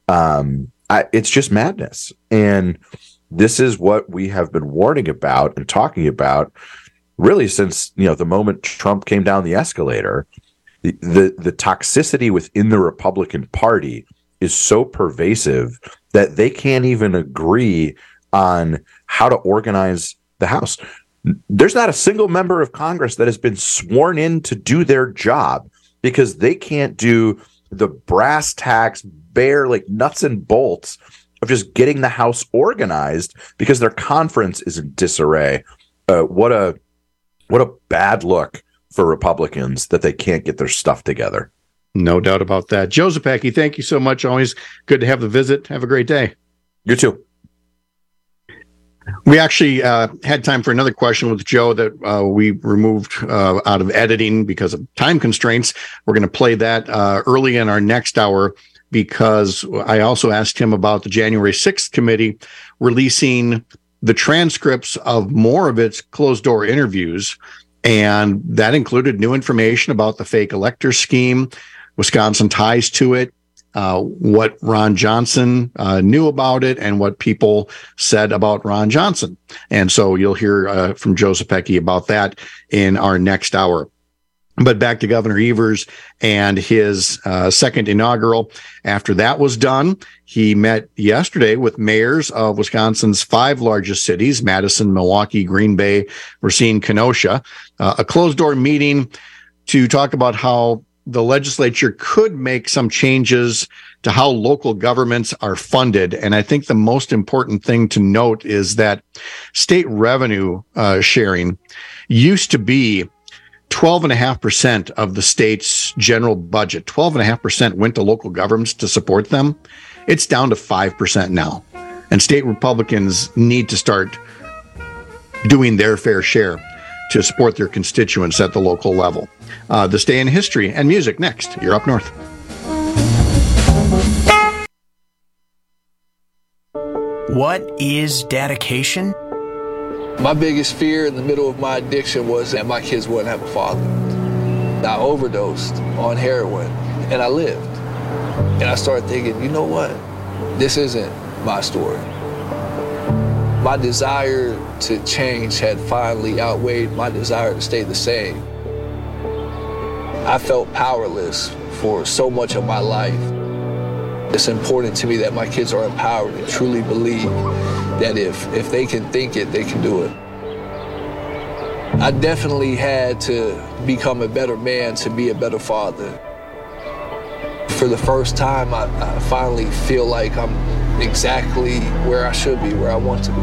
Um, I, it's just madness. And this is what we have been warning about and talking about really since, you know, the moment Trump came down the escalator. The, the, the toxicity within the Republican Party is so pervasive that they can't even agree on how to organize the House. There's not a single member of Congress that has been sworn in to do their job because they can't do the brass tacks, bare like nuts and bolts of just getting the House organized because their conference is in disarray. Uh, what a what a bad look for Republicans that they can't get their stuff together. No doubt about that. Joe Zepecki, thank you so much. Always good to have the visit. Have a great day. You too. We actually uh, had time for another question with Joe that uh, we removed uh, out of editing because of time constraints. We're going to play that uh, early in our next hour because I also asked him about the January sixth committee releasing the transcripts of more of its closed-door interviews, and that included new information about the fake elector scheme, Wisconsin ties to it, uh, what Ron Johnson uh, knew about it, and what people said about Ron Johnson. And so you'll hear uh, from Joe Zepecki about that in our next hour. But back to Governor Evers and his uh, second inaugural. After that was done, he met yesterday with mayors of Wisconsin's five largest cities, Madison, Milwaukee, Green Bay, Racine, Kenosha, uh, a closed-door meeting to talk about how the legislature could make some changes to how local governments are funded. And I think the most important thing to note is that state revenue uh, sharing used to be twelve point five percent of the state's general budget. twelve point five percent went to local governments to support them. It's down to five percent now. And state Republicans need to start doing their fair share to support their constituents at the local level. Uh, this day in history and music next. You're Up North. What is dedication? My biggest fear in the middle of my addiction was that my kids wouldn't have a father. I overdosed on heroin, and I lived. And I started thinking, you know what? This isn't my story. My desire to change had finally outweighed my desire to stay the same. I felt powerless for so much of my life. It's important to me that my kids are empowered and truly believe that if, if they can think it, they can do it. I definitely had to become a better man to be a better father. For the first time, I, I finally feel like I'm exactly where I should be, where I want to be.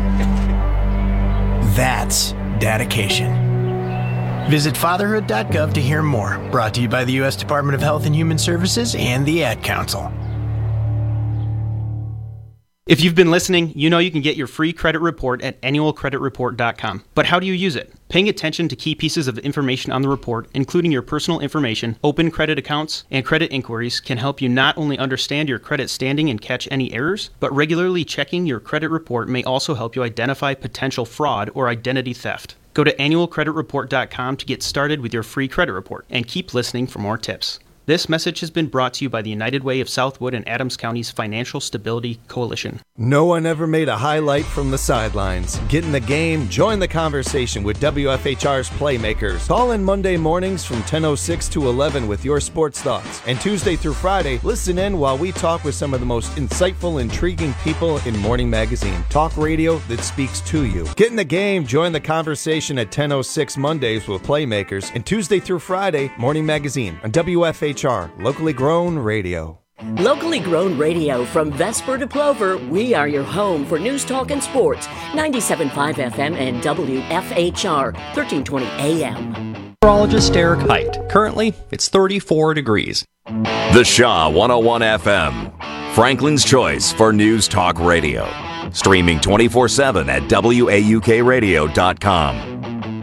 That's dedication. Visit fatherhood dot gov to hear more. Brought to you by the U S Department of Health and Human Services and the Ad Council. If you've been listening, you know you can get your free credit report at annual credit report dot com. But how do you use it? Paying attention to key pieces of information on the report, including your personal information, open credit accounts, and credit inquiries, can help you not only understand your credit standing and catch any errors, but regularly checking your credit report may also help you identify potential fraud or identity theft. Go to annual credit report dot com to get started with your free credit report, and keep listening for more tips. This message has been brought to you by the United Way of Southwood and Adams County's Financial Stability Coalition. No one ever made a highlight from the sidelines. Get in the game, join the conversation with W F H R's Playmakers. Call in Monday mornings from ten oh six to eleven with your sports thoughts. And Tuesday through Friday, listen in while we talk with some of the most insightful, intriguing people in Morning Magazine. Talk radio that speaks to you. Get in the game, join the conversation at ten oh six Mondays with Playmakers. And Tuesday through Friday, Morning Magazine on W F H R, locally grown radio. Locally grown radio from Vesper to Plover, we are your home for news, talk, and sports. ninety-seven point five F M and W F H R, thirteen twenty A M. Meteorologist Eric Height. Currently, it's thirty-four degrees. The Shaw one oh one F M, Franklin's choice for news talk radio. Streaming twenty-four seven at W A U K radio dot com.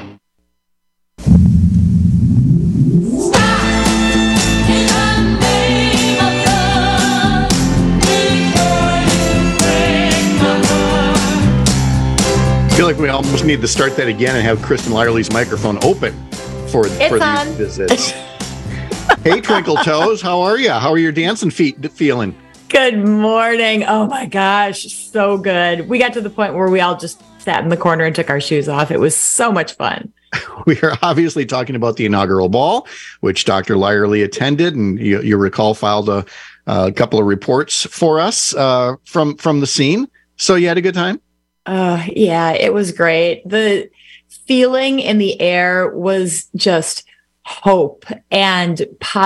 I feel like we almost need to start that again and have Kristen Lyerly's microphone open for, for on. these visits. Hey, Twinkle Toes, how are you? How are your dancing feet feeling? Good morning. Oh my gosh, so good. We got to the point where we all just sat in the corner and took our shoes off. It was so much fun. We are obviously talking about the inaugural ball, which Doctor Lyerly attended, and you, you recall filed a, a couple of reports for us uh, from from the scene. So you had a good time? Uh, yeah, it was great. The feeling in the air was just hope and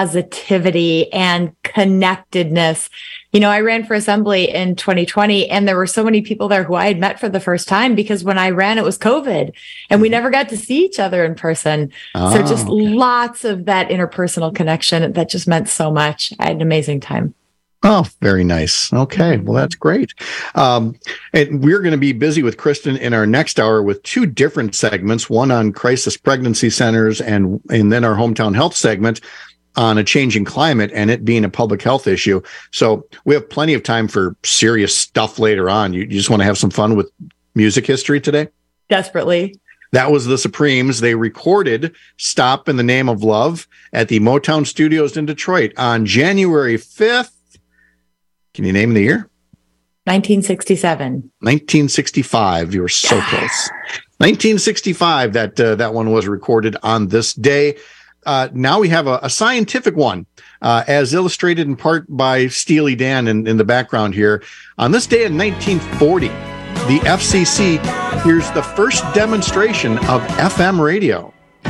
positivity and connectedness. You know, I ran for assembly in twenty twenty, and there were so many people there who I had met for the first time, because when I ran, it was COVID and we never got to see each other in person. Oh, so just okay. Lots of that interpersonal connection that just meant so much. I had an amazing time. Oh, very nice. Okay. Well, that's great. Um, and we're going to be busy with Kristen in our next hour with two different segments, one on crisis pregnancy centers and, and then our hometown health segment on a changing climate and it being a public health issue. So we have plenty of time for serious stuff later on. You, you just want to have some fun with music history today? Desperately. That was the Supremes. They recorded Stop in the Name of Love at the Motown Studios in Detroit on January fifth. Can you name the year? nineteen sixty-seven. nineteen sixty-five. You were so close. nineteen sixty-five. That uh, that one was recorded on this day. Uh, now we have a, a scientific one, uh, as illustrated in part by Steely Dan in, in the background here. On this day in nineteen forty, the F C C hears the first demonstration of F M radio.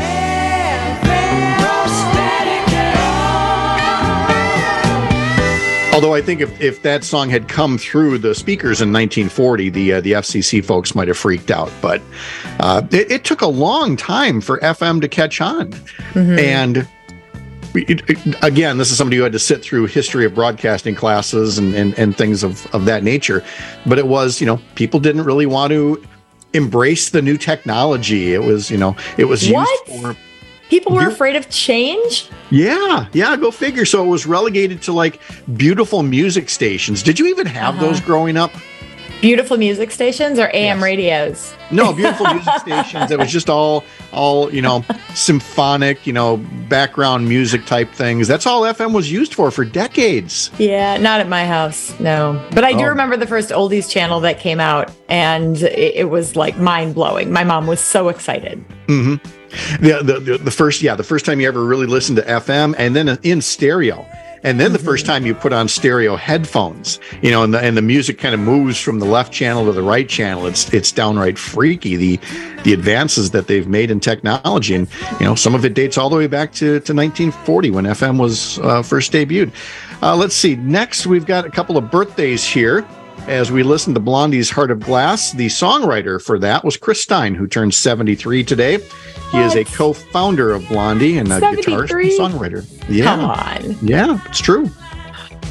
Although I think if, if that song had come through the speakers in nineteen forty, the uh, the F C C folks might have freaked out. But uh, it, it took a long time for F M to catch on. Mm-hmm. And it, it, again, this is somebody who had to sit through history of broadcasting classes and, and, and things of, of that nature. But it was, you know, people didn't really want to embrace the new technology. It was, you know, it was used what? for... People were afraid of change? Yeah, yeah, go figure. So it was relegated to like beautiful music stations. Did you even have uh-huh. those growing up? Beautiful music stations or A M yes. radios? No, beautiful music stations. It was just all, all you know, symphonic, you know, background music type things. That's all F M was used for for decades. Yeah, not at my house, no. But I do oh. remember the first oldies channel that came out, and it, it was like mind blowing. My mom was so excited. Mm-hmm. The, the the first, yeah, the first time you ever really listened to F M, and then in stereo. And then the mm-hmm. first time you put on stereo headphones, you know, and the and the music kind of moves from the left channel to the right channel. It's it's downright freaky, the the advances that they've made in technology. And, you know, some of it dates all the way back to, to nineteen forty when F M was uh, first debuted. Uh, let's see. Next, we've got a couple of birthdays here. As we listen to Blondie's Heart of Glass, the songwriter for that was Chris Stein, who turned seventy-three today. He what? is a co-founder of Blondie and a guitarist and songwriter. Yeah. Come on. Yeah, it's true.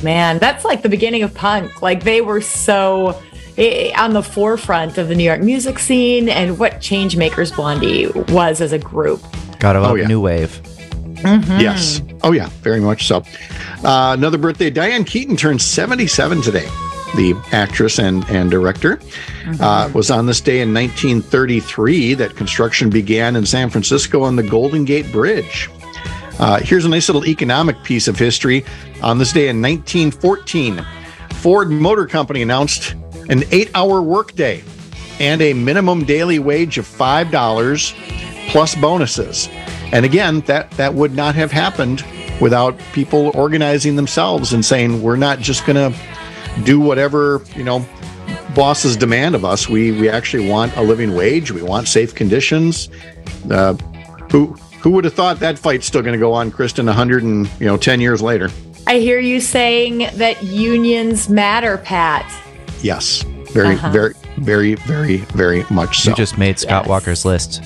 man, that's like the beginning of punk. Like they were so eh, on the forefront of the New York music scene and what Changemakers Blondie was as a group. Gotta love Oh, yeah. new wave. Mm-hmm. Yes. Oh, yeah, very much so. Uh, another birthday, Diane Keaton turned seventy-seven today. The actress and, and director. Uh, it was on this day in nineteen thirty-three that construction began in San Francisco on the Golden Gate Bridge. Uh, here's a nice little economic piece of history. On this day in nineteen fourteen, Ford Motor Company announced an eight-hour workday and a minimum daily wage of five dollars plus bonuses. And again, that, that would not have happened without people organizing themselves and saying, we're not just going to do whatever, you know, bosses demand of us. We we actually want a living wage. We want safe conditions. Uh, who who would have thought that fight's still going to go on, Kristen, one hundred and you know ten years later? I hear you saying that unions matter, Pat. Yes, very, Uh-huh. very, very, very, very much so. You just made Scott Yes. Walker's list.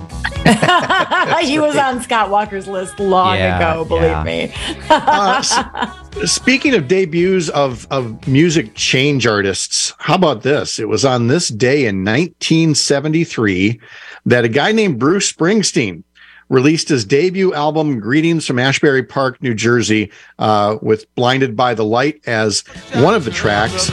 He was on Scott Walker's list long Yeah, ago, believe yeah. me. Uh, s- speaking of debuts of, of music change artists, how about this? It was on this day in nineteen seventy-three that a guy named Bruce Springsteen released his debut album, Greetings from Ashbury Park, New Jersey, uh, with Blinded by the Light as one of the tracks.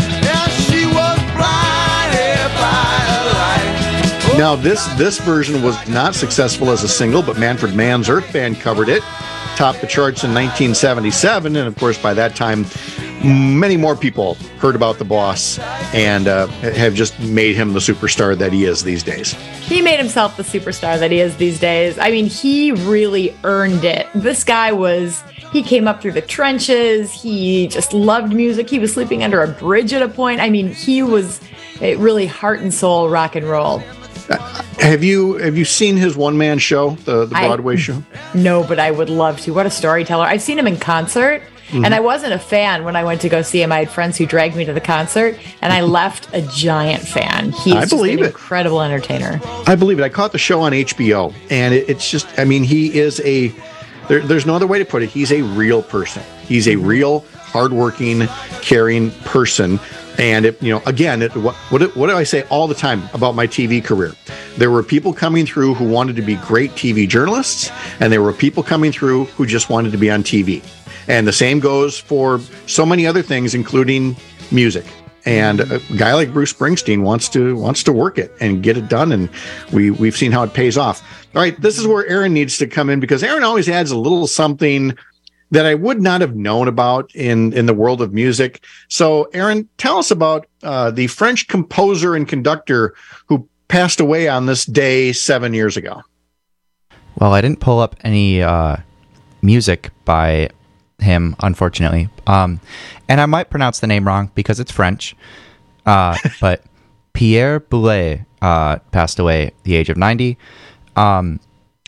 Now, this this version was not successful as a single, but Manfred Mann's Earth Band covered it, topped the charts in nineteen seventy-seven, and of course, by that time, many more people heard about the boss and uh, have just made him the superstar that he is these days. He made himself the superstar that he is these days. I mean, he really earned it. This guy was, he came up through the trenches. He just loved music. He was sleeping under a bridge at a point. I mean, he was eh, really heart and soul rock and roll. Have you have you seen his one man show, the, the I- Broadway show? No, but I would love to. What a storyteller. I've seen him in concert, Mhm. and I wasn't a fan when I went to go see him. I had friends who dragged me to the concert, and I left a giant fan. He's I just believe an it. incredible entertainer. I believe it. I caught the show on H B O, and it, it's just, I mean, he is a, there, there's no other way to put it. He's a real person. He's a real, hardworking, caring person. And, it, you know, again, it, what, what, do- what do I say all the time about my T V career? There were people coming through who wanted to be great T V journalists, and there were people coming through who just wanted to be on T V. And the same goes for so many other things, including music. And a guy like Bruce Springsteen wants to wants to work it and get it done, and we we've seen how it pays off. All right, this is where Aaron needs to come in, because Aaron always adds a little something that I would not have known about in in the world of music. So, Aaron, tell us about uh, the French composer and conductor who passed away on this day seven years ago. Well, I didn't pull up any uh, music by him, unfortunately. Um, and I might pronounce the name wrong because it's French. Uh, but Pierre Boulez uh, passed away at the age of ninety. Um,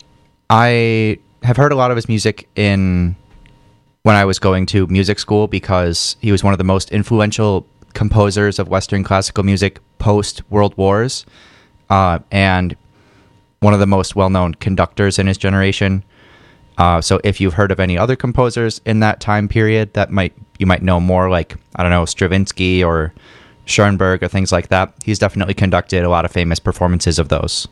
I have heard a lot of his music in when I was going to music school because he was one of the most influential composers of Western classical music post World Wars, uh, and one of the most well-known conductors in his generation. Uh, so if you've heard of any other composers in that time period that might you might know more, like, I don't know, Stravinsky or Schoenberg or things like that, he's definitely conducted a lot of famous performances of those.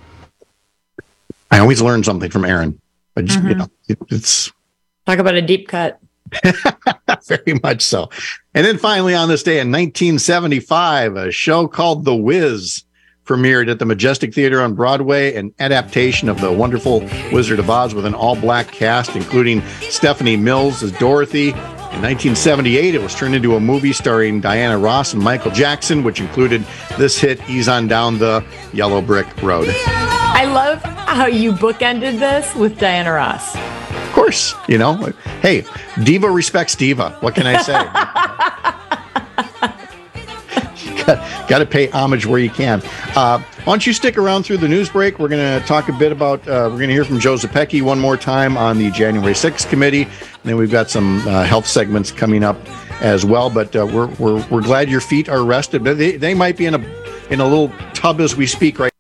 I always learn something from Aaron. I just, you know, it, it's Talk about a deep cut. very much so. And then finally, on this day in nineteen seventy-five, a show called The Wiz premiered at the Majestic Theater on Broadway, an adaptation of The Wonderful Wizard of Oz with an all-black cast, including Stephanie Mills as Dorothy. In nineteen seventy-eight, it was turned into a movie starring Diana Ross and Michael Jackson, which included this hit, Ease on Down the Yellow Brick Road. I love how you bookended this with Diana Ross. Of course, you know, hey, diva respects diva. What can I say? got, got to pay homage where you can. Uh, why don't you stick around through the news break? We're going to talk a bit about, uh, we're going to hear from Joe Zepecki one more time on the January sixth committee. And then we've got some uh, health segments coming up as well. But uh, we're, we're, we're glad your feet are rested. But they, they might be in a, in a little tub as we speak right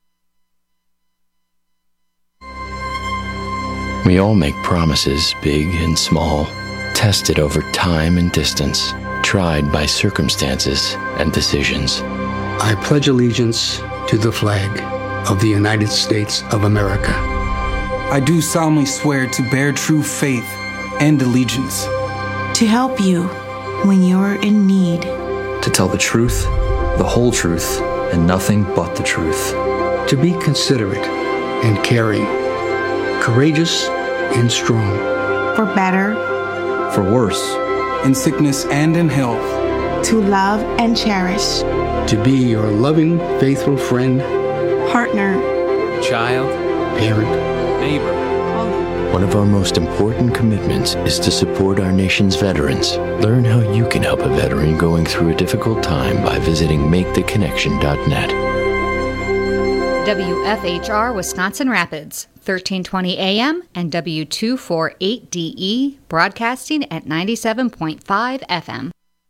We all make promises, big and small, tested over time and distance, tried by circumstances and decisions. I pledge allegiance to the flag of the United States of America. I do solemnly swear to bear true faith and allegiance. To help you when you're in need. To tell the truth, the whole truth, and nothing but the truth. To be considerate and caring, courageous and strong. For better. For worse. In sickness and in health. To love and cherish. To be your loving, faithful friend. Partner. Child. Parent. Neighbor. One of our most important commitments is to support our nation's veterans. Learn how you can help a veteran going through a difficult time by visiting make the connection dot net. W F H R Wisconsin Rapids, thirteen twenty A M and W two forty-eight D E, broadcasting at ninety-seven point five F M.